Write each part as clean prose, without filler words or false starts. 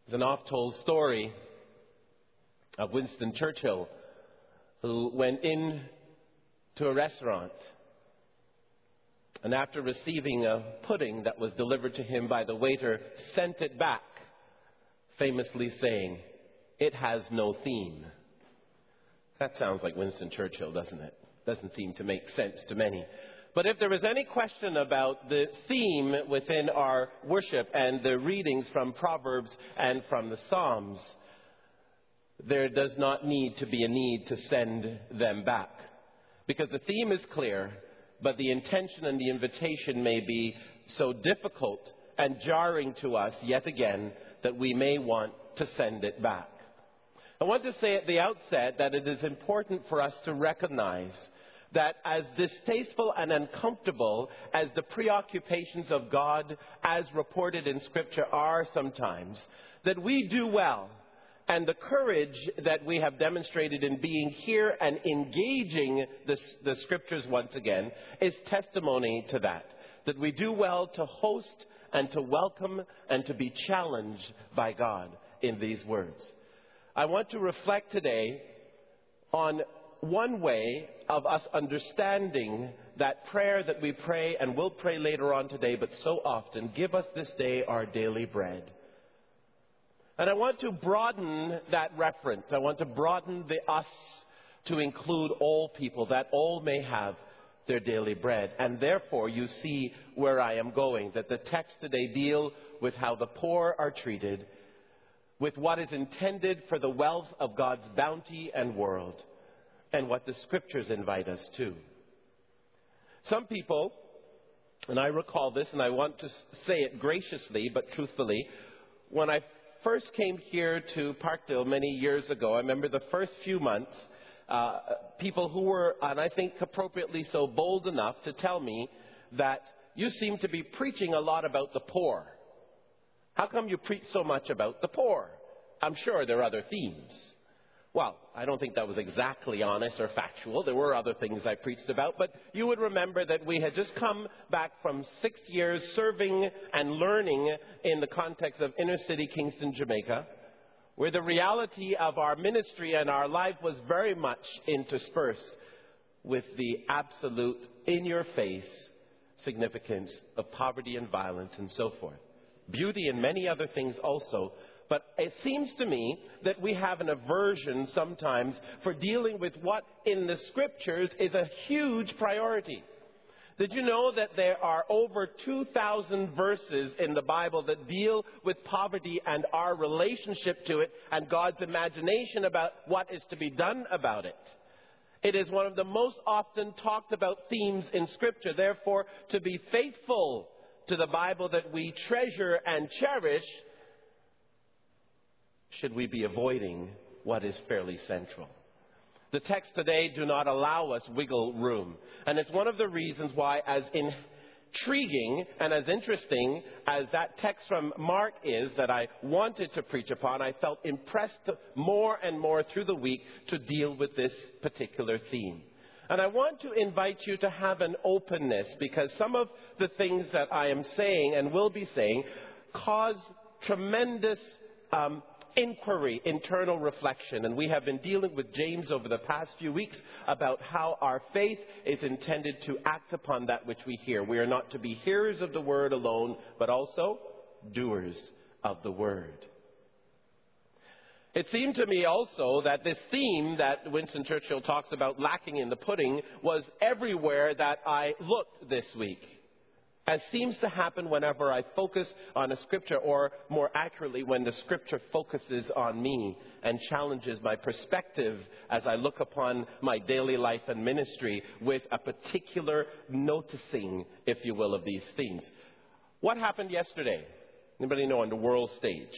There's an oft-told story of Winston Churchill, who went in to a restaurant and after receiving a pudding that was delivered to him by the waiter, sent it back, famously saying, "It has no theme." That sounds like Winston Churchill, doesn't it? Doesn't seem to make sense to many. But if there is any question about the theme within our worship and the readings from Proverbs and from the Psalms, there does not need to be a need to send them back. Because the theme is clear, but the intention and the invitation may be so difficult and jarring to us yet again that we may want to send it back. I want to say at the outset that it is important for us to recognize that as distasteful and uncomfortable as the preoccupations of God as reported in Scripture are sometimes, that we do well. And the courage that we have demonstrated in being here and engaging the Scriptures once again is testimony to that. That we do well to host and to welcome and to be challenged by God in these words. I want to reflect today on one way of us understanding that prayer that we pray and will pray later on today, but so often, "Give us this day our daily bread." And I want to broaden that reference. I want to broaden the us to include all people, that all may have their daily bread. And therefore, you see where I am going, that the text today deal with how the poor are treated, with what is intended for the wealth of God's bounty and world, and what the Scriptures invite us to. Some people, and I recall this, and I want to say it graciously but truthfully, when I first came here to Parkdale many years ago, I remember the first few months, people who were, and I think appropriately so, bold enough to tell me that you seem to be preaching a lot about the poor. How come you preach so much about the poor? I'm sure there are other themes. Well, I don't think that was exactly honest or factual. There were other things I preached about, but you would remember that we had just come back from 6 years serving and learning in the context of inner city Kingston, Jamaica, where the reality of our ministry and our life was very much interspersed with the absolute in-your-face significance of poverty and violence and so forth. Beauty and many other things also. But it seems to me that we have an aversion sometimes for dealing with what in the Scriptures is a huge priority. Did you know that there are over 2,000 verses in the Bible that deal with poverty and our relationship to it and God's imagination about what is to be done about it? It is one of the most often talked about themes in Scripture. Therefore, to be faithful to the Bible that we treasure and cherish, should we be avoiding what is fairly central? The texts today do not allow us wiggle room. And it's one of the reasons why, as intriguing and as interesting as that text from Mark is that I wanted to preach upon, I felt impressed more and more through the week to deal with this particular theme. And I want to invite you to have an openness, because some of the things that I am saying and will be saying cause tremendous inquiry, internal reflection. And we have been dealing with James over the past few weeks about how our faith is intended to act upon that which we hear. We are not to be hearers of the word alone, but also doers of the word. It seemed to me also that this theme that Winston Churchill talks about, lacking in the pudding, was everywhere that I looked this week. As seems to happen whenever I focus on a Scripture, or more accurately, when the Scripture focuses on me and challenges my perspective as I look upon my daily life and ministry with a particular noticing, if you will, of these themes. What happened yesterday? Anybody know on the world stage?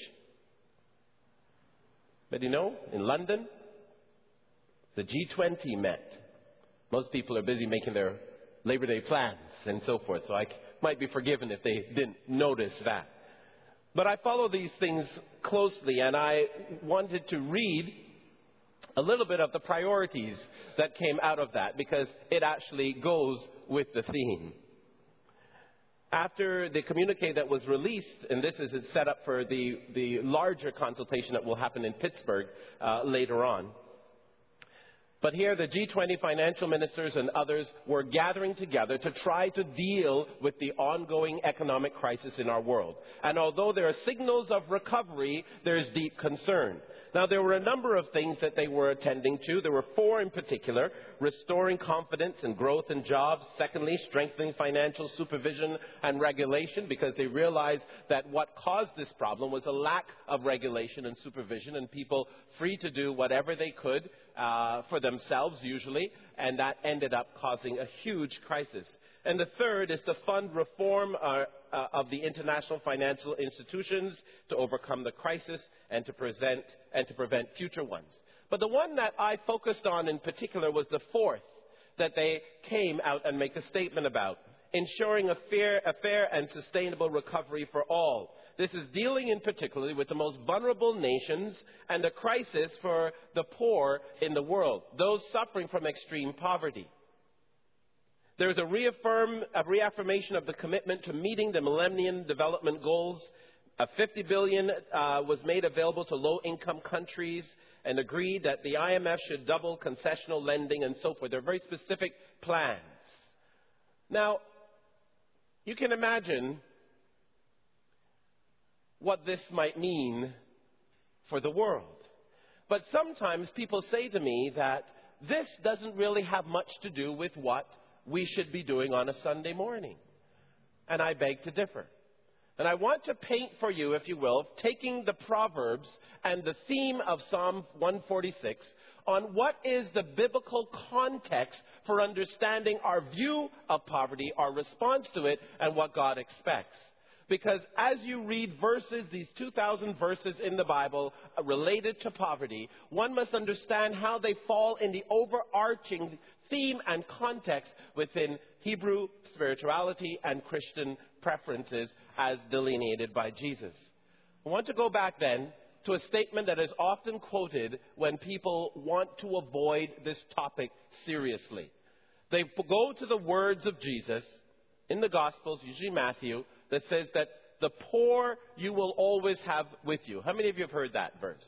Anybody know? In London, the G20 met. Most people are busy making their Labor Day plans and so forth, so I might be forgiven if they didn't notice that. But I follow these things closely, and I wanted to read a little bit of the priorities that came out of that, because it actually goes with the theme. After the communique that was released, and this is set up for the larger consultation that will happen in Pittsburgh later on. But here the G20 financial ministers and others were gathering together to try to deal with the ongoing economic crisis in our world. And although there are signals of recovery, there is deep concern. Now, there were a number of things that they were attending to. There were 4 in particular: restoring confidence and growth in jobs. Secondly, strengthening financial supervision and regulation, because they realized that what caused this problem was a lack of regulation and supervision, and people free to do whatever they could for themselves usually, and that ended up causing a huge crisis. And the third is to fund reform of the international financial institutions to overcome the crisis and to prevent future ones. But the one that I focused on in particular was the fourth that they came out and make a statement about: ensuring a fair and sustainable recovery for all. This is dealing in particular with the most vulnerable nations and the crisis for the poor in the world, those suffering from extreme poverty. There is a reaffirmation of the commitment to meeting the Millennium Development Goals. $50 billion was made available to low-income countries, and agreed that the IMF should double concessional lending and so forth. They're very specific plans. Now, you can imagine what this might mean for the world. But sometimes people say to me that this doesn't really have much to do with what we should be doing on a Sunday morning. And I beg to differ. And I want to paint for you, if you will, taking the Proverbs and the theme of Psalm 146 on what is the biblical context for understanding our view of poverty, our response to it, and what God expects. Because as you read verses, these 2,000 verses in the Bible related to poverty, one must understand how they fall in the overarching theme and context within Hebrew spirituality and Christian preferences as delineated by Jesus. I want to go back then to a statement that is often quoted when people want to avoid this topic seriously. They go to the words of Jesus in the Gospels, usually Matthew, that says that the poor you will always have with you. How many of you have heard that verse?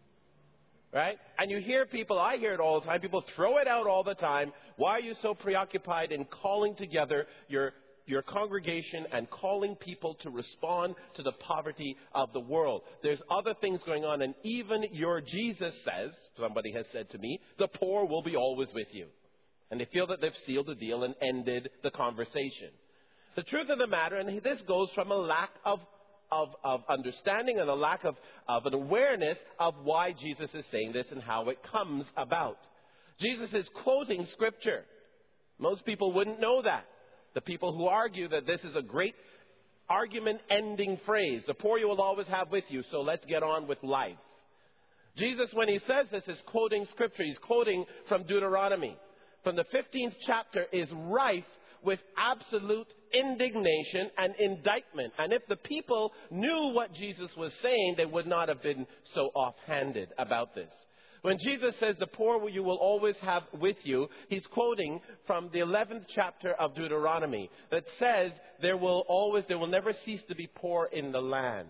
Right? And you hear people, I hear it all the time, people throw it out all the time. Why are you so preoccupied in calling together your congregation and calling people to respond to the poverty of the world? There's other things going on, and even your Jesus says, somebody has said to me, the poor will be always with you. And they feel that they've sealed the deal and ended the conversation. The truth of the matter, and this goes from a lack of understanding and a lack of an awareness of why Jesus is saying this and how it comes about. Jesus is quoting Scripture. Most people wouldn't know that. The people who argue that this is a great argument-ending phrase, the poor you will always have with you, so let's get on with life. Jesus, when he says this, is quoting Scripture. He's quoting from Deuteronomy. From the 15th chapter is rife with absolute indignation and indictment. And if the people knew what Jesus was saying, they would not have been so offhanded about this. When Jesus says, the poor you will always have with you, he's quoting from the 11th chapter of Deuteronomy that says, there will never cease to be poor in the land.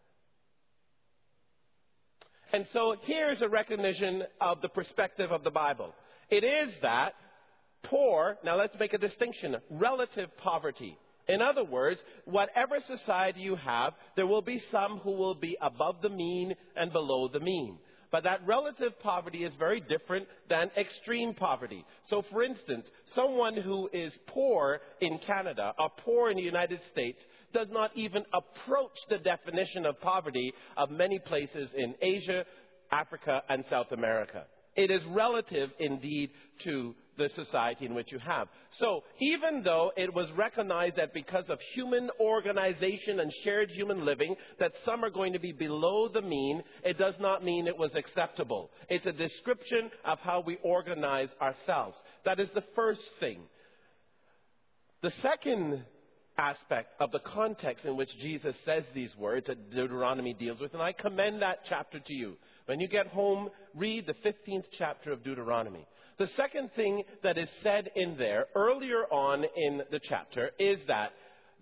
And so here's a recognition of the perspective of the Bible. It is that poor, now let's make a distinction, relative poverty. In other words, whatever society you have, there will be some who will be above the mean and below the mean. But that relative poverty is very different than extreme poverty. So, for instance, someone who is poor in Canada or poor in the United States does not even approach the definition of poverty of many places in Asia, Africa, and South America. It is relative indeed to the society in which you have. So even though it was recognized that because of human organization and shared human living that some are going to be below the mean, it does not mean it was acceptable. It's a description of how we organize ourselves. That is the first thing. The second aspect of the context in which Jesus says these words that Deuteronomy deals with, and I commend that chapter to you. When you get home, read the 15th chapter of Deuteronomy. The second thing that is said in there, earlier on in the chapter, is that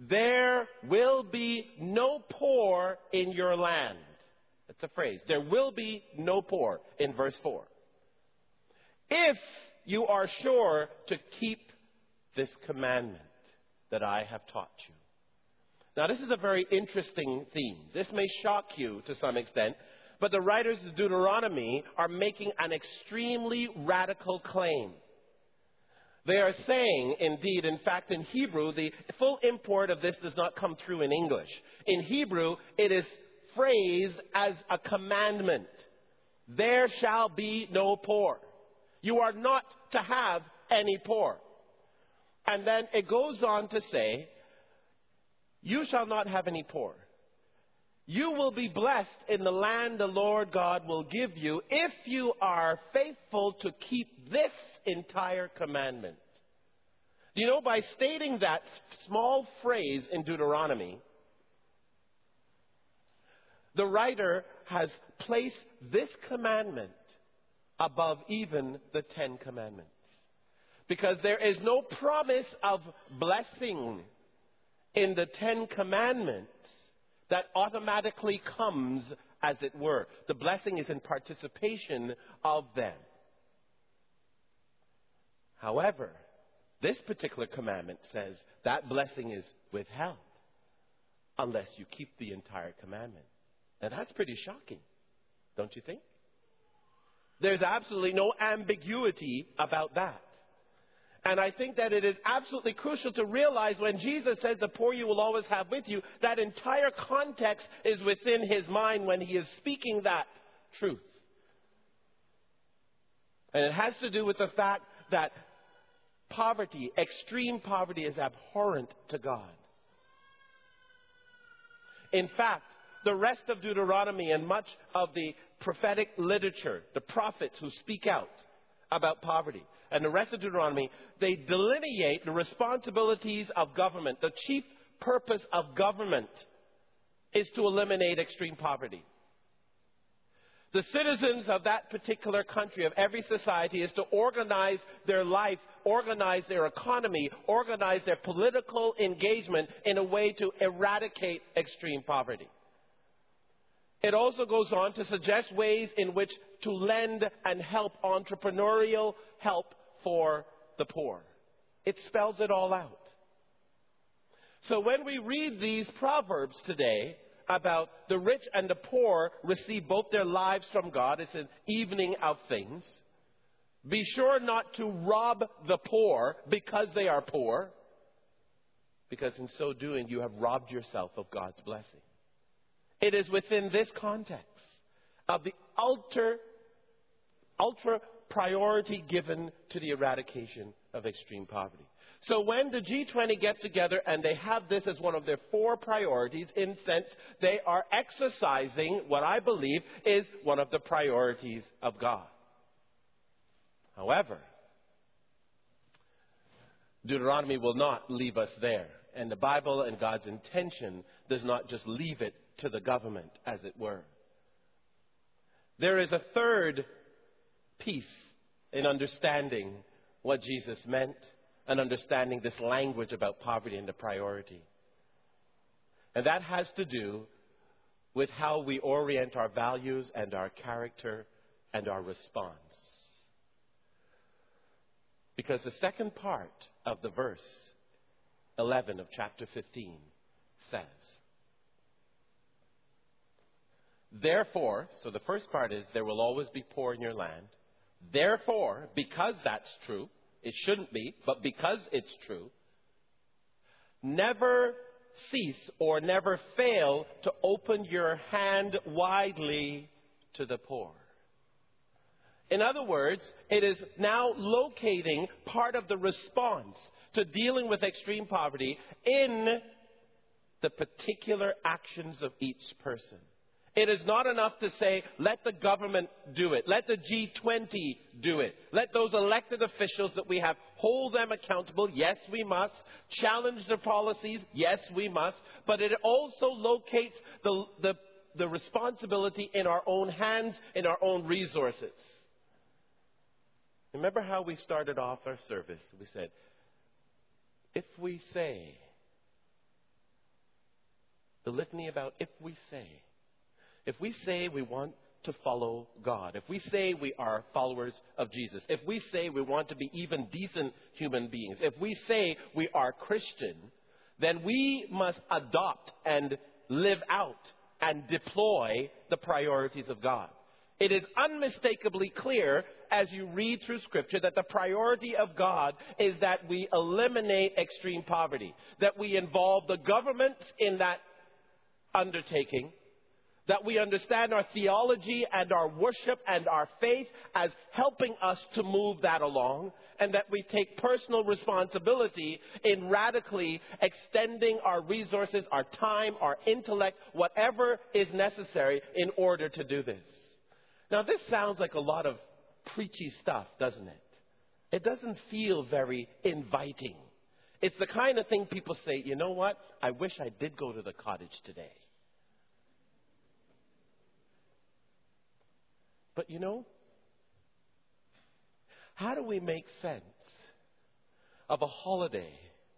there will be no poor in your land. That's a phrase. There will be no poor in verse 4. If you are sure to keep this commandment that I have taught you. Now, this is a very interesting theme. This may shock you to some extent, but the writers of Deuteronomy are making an extremely radical claim. They are saying, indeed, in fact, in Hebrew, the full import of this does not come through in English. In Hebrew, it is phrased as a commandment. There shall be no poor. You are not to have any poor. And then it goes on to say, you shall not have any poor. You will be blessed in the land the Lord God will give you if you are faithful to keep this entire commandment. Do you know, by stating that small phrase in Deuteronomy, the writer has placed this commandment above even the 10 Commandments. Because there is no promise of blessing in the 10 Commandments that automatically comes, as it were. The blessing is in participation of them. However, this particular commandment says that blessing is withheld unless you keep the entire commandment. And that's pretty shocking, don't you think? There's absolutely no ambiguity about that. And I think that it is absolutely crucial to realize when Jesus says the poor you will always have with you, that entire context is within his mind when he is speaking that truth. And it has to do with the fact that poverty, extreme poverty, is abhorrent to God. In fact, the rest of Deuteronomy and much of the prophetic literature, the prophets who speak out about poverty, and the rest of Deuteronomy, they delineate the responsibilities of government. The chief purpose of government is to eliminate extreme poverty. The citizens of that particular country, of every society, is to organize their life, organize their economy, organize their political engagement in a way to eradicate extreme poverty. It also goes on to suggest ways in which to lend and help, entrepreneurial help for the poor. It spells it all out. So when we read these proverbs today about the rich and the poor receive both their lives from God, it's an evening of things. Be sure not to rob the poor because they are poor, because in so doing you have robbed yourself of God's blessing. It is within this context of the ultra priority given to the eradication of extreme poverty. So when the G20 get together and they have this as one of their 4 priorities, in a sense, they are exercising what I believe is one of the priorities of God. However, Deuteronomy will not leave us there. And the Bible and God's intention does not just leave it to the government, as it were. There is a third piece in understanding what Jesus meant and understanding this language about poverty and the priority. And that has to do with how we orient our values and our character and our response. Because the second part of the verse 11 of chapter 15 says, therefore, so the first part is there will always be poor in your land. Therefore, because that's true, it shouldn't be, but because it's true, never cease or never fail to open your hand widely to the poor. In other words, it is now locating part of the response to dealing with extreme poverty in the particular actions of each person. It is not enough to say, let the government do it. Let the G20 do it. Let those elected officials that we have hold them accountable. Yes, we must. Challenge their policies. Yes, we must. But it also locates the responsibility in our own hands, in our own resources. Remember how we started off our service? We said, if we say The litany about if we say. If we say we want to follow God, if we say we are followers of Jesus, if we say we want to be even decent human beings, if we say we are Christian, then we must adopt and live out and deploy the priorities of God. It is unmistakably clear as you read through Scripture that the priority of God is that we eliminate extreme poverty, that we involve the government in that undertaking, that we understand our theology and our worship and our faith as helping us to move that along, and that we take personal responsibility in radically extending our resources, our time, our intellect, whatever is necessary in order to do this. Now, this sounds like a lot of preachy stuff, doesn't it? It doesn't feel very inviting. It's the kind of thing people say, you know what? I wish I did go to the cottage today. But you know, how do we make sense of a holiday?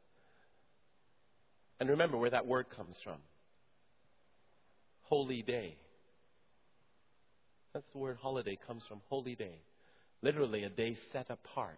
And remember where that word comes from. Holy day. That's the word holiday comes from, holy day. Literally a day set apart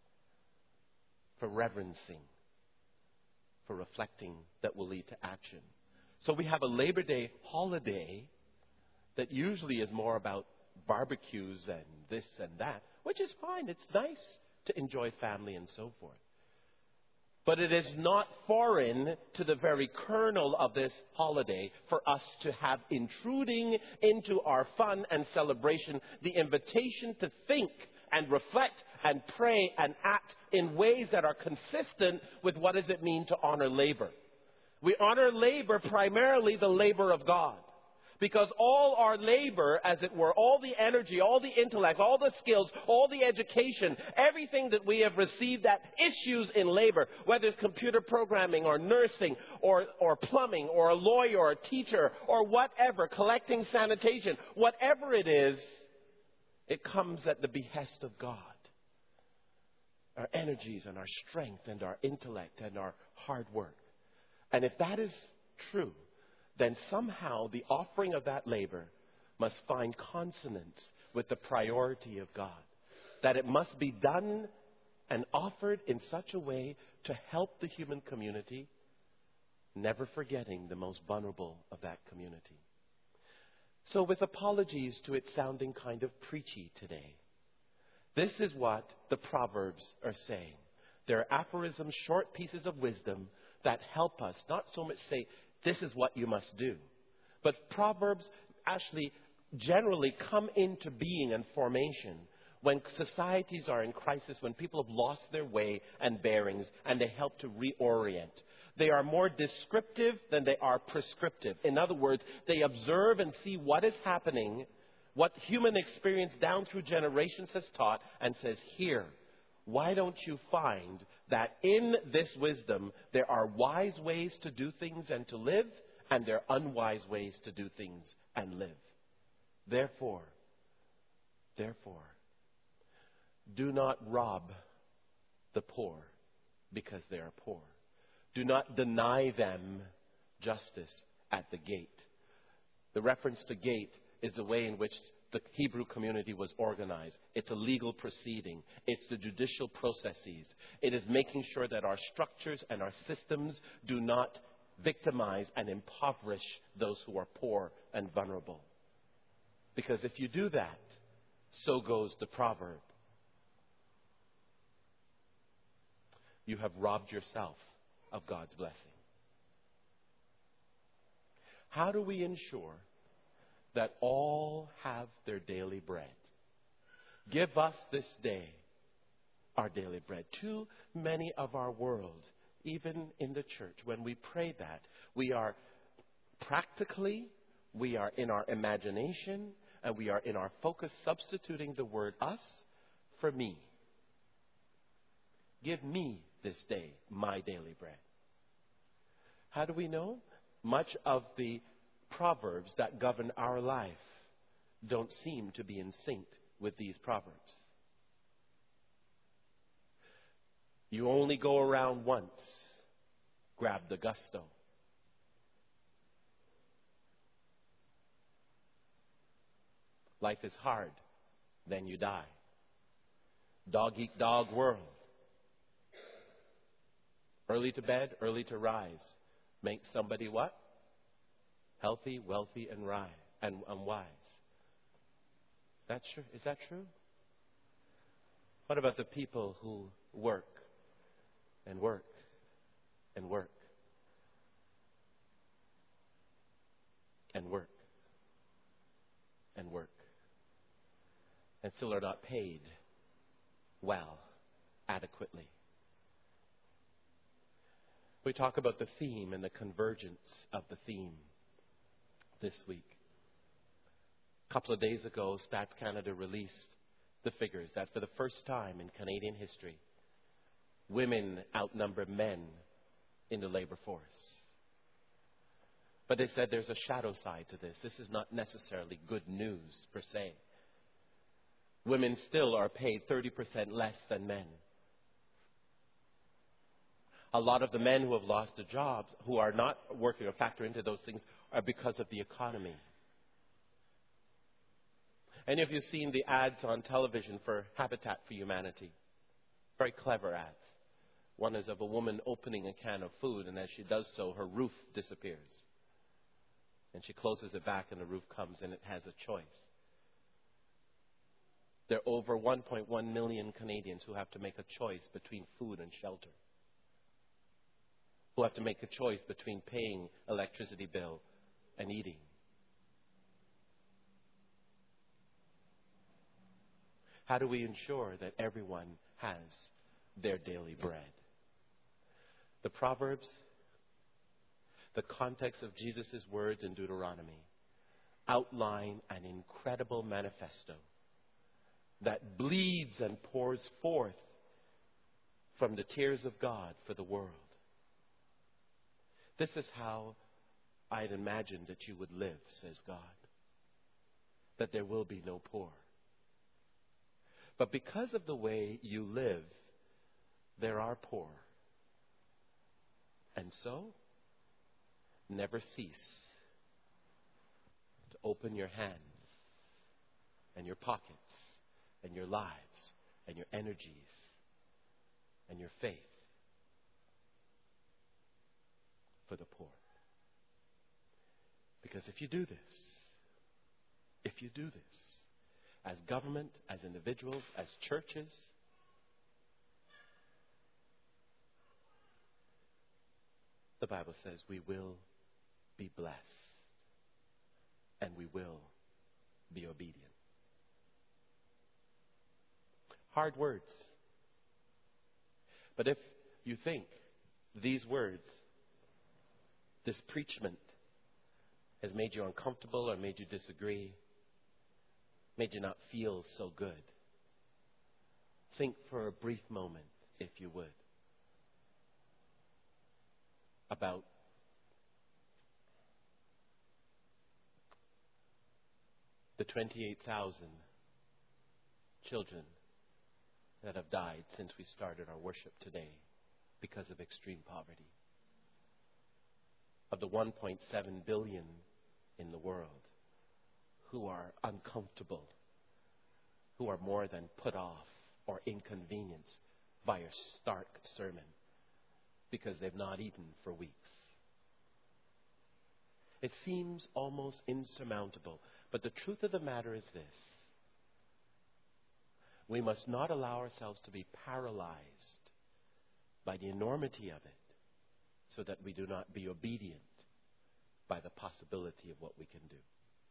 for reverencing, for reflecting that will lead to action. So we have a Labor Day holiday that usually is more about barbecues and this and that, which is fine. It's nice to enjoy family and so forth. But it is not foreign to the very kernel of this holiday for us to have intruding into our fun and celebration the invitation to think and reflect and pray and act in ways that are consistent with what does it mean to honor labor. We honor labor, primarily the labor of God. Because all our labor, as it were, all the energy, all the intellect, all the skills, all the education, everything that we have received that issues in labor, whether it's computer programming or nursing or plumbing or a lawyer or a teacher or whatever, collecting sanitation, whatever it is, it comes at the behest of God. Our energies and our strength and our intellect and our hard work. And if that is true, then somehow the offering of that labor must find consonance with the priority of God. That it must be done and offered in such a way to help the human community, never forgetting the most vulnerable of that community. So with apologies to it sounding kind of preachy today, this is what the Proverbs are saying. They're aphorisms, short pieces of wisdom that help us not so much say, this is what you must do. But Proverbs actually generally come into being and formation when societies are in crisis, when people have lost their way and bearings, and they help to reorient. They are more descriptive than they are prescriptive. In other words, they observe and see what is happening, what human experience down through generations has taught, and says, here, why don't you find that in this wisdom there are wise ways to do things and to live, and there are unwise ways to do things and live. Therefore, do not rob the poor because they are poor. Do not deny them justice at the gate. The reference to gate is the way in which the Hebrew community was organized. It's a legal proceeding. It's the judicial processes. It is making sure that our structures and our systems do not victimize and impoverish those who are poor and vulnerable. Because if you do that, so goes the proverb. You have robbed yourself of God's blessing. How do we ensure that all have their daily bread? Give us this day our daily bread. Too many of our world, even in the church, when we pray that, we are practically, we are in our imagination, and we are in our focus substituting the word us for me. Give me this day my daily bread. How do we know? Much of the proverbs that govern our life don't seem to be in sync with these proverbs. You only go around once. Grab the gusto. Life is hard. Then you die. Dog eat dog world. Early to bed, early to rise. Makes somebody what? Healthy, wealthy, and wise. That's true. Is that true? What about the people who work and work and work and work and work and still are not paid well, adequately? We talk about the theme and the convergence of the theme this week. A couple of days ago, Stats Canada released the figures that for the first time in Canadian history, women outnumber men in the labor force. But they said there's a shadow side to this. This is not necessarily good news per se. Women still are paid 30% less than men. A lot of the men who have lost their jobs, who are not working or factor into those things, are because of the economy. Any of you seen the ads on television for Habitat for Humanity? Very clever ads. One is of a woman opening a can of food, and as she does so, her roof disappears. And she closes it back, and the roof comes, and it has a choice. There are over 1.1 million Canadians who have to make a choice between food and shelter, who have to make a choice between paying electricity bill and eating. How do we ensure that everyone has their daily bread? The Proverbs, the context of Jesus' words in Deuteronomy, outline an incredible manifesto that bleeds and pours forth from the tears of God for the world. This is how I'd imagined that you would live, says God. That there will be no poor. But because of the way you live, there are poor. And so, never cease to open your hands and your pockets and your lives and your energies and your faith for the poor. Because if you do this, as government, as individuals, as churches, the Bible says we will be blessed and we will be obedient. Hard words. But if you think these words, this preachment, has made you uncomfortable or made you disagree, made you not feel so good, think for a brief moment, if you would, about the 28,000 children that have died since we started our worship today because of extreme poverty. Of the 1.7 billion in the world who are uncomfortable, who are more than put off or inconvenienced by a stark sermon because they've not eaten for weeks. It seems almost insurmountable, but the truth of the matter is this. We must not allow ourselves to be paralyzed by the enormity of it so that we do not be obedient by the possibility of what we can do.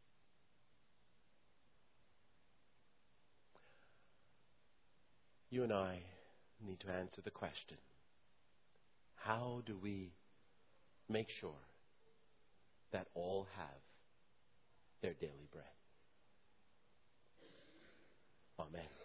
You and I need to answer the question, how do we make sure that all have their daily bread? Amen.